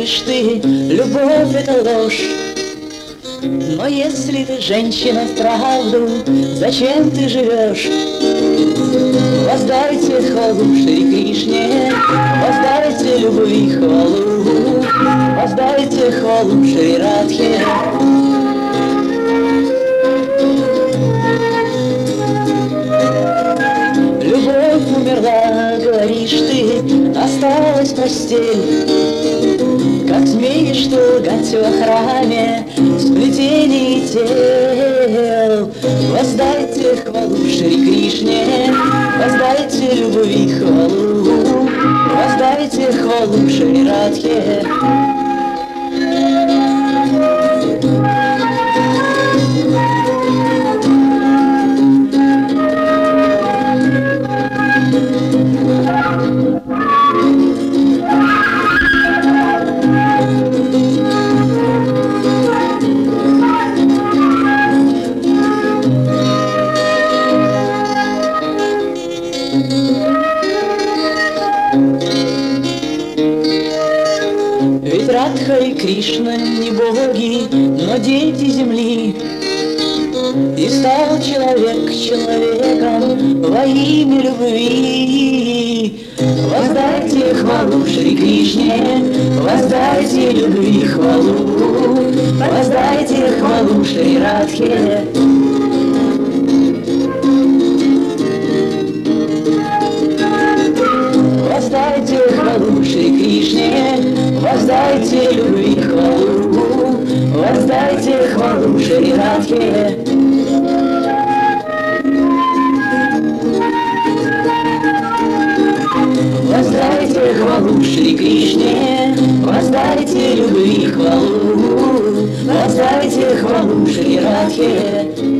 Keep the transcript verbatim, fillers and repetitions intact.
говоришь ты, любовь это ложь. Но если ты женщина вправду, зачем ты живешь? Воздайте хвалу Шри Кришне, воздайте любви хвалу, воздайте хвалу Шри Радхе. Любовь умерла, говоришь ты, осталась постель. Как змеи, что гать во храме, сплетение тел. Воздайте хвалу Шри Кришне, воздайте любви хвалу, воздайте хвалу Шри Радхе. Ведь Радха и Кришна не боги, но дети земли. И стал человек человеком во имя любви. Воздайте хвалу Шри Кришне, воздайте любви хвалу, воздайте хвалу Шри Радхе. Воздайте хвалу Шри Кришне, воздайте любви хвалу, воздайте хвалу Шри Радхе. Воздайте хвалу Шри Кришне, воздайте любви хвалу, воздайте хвалу Шри Радхе.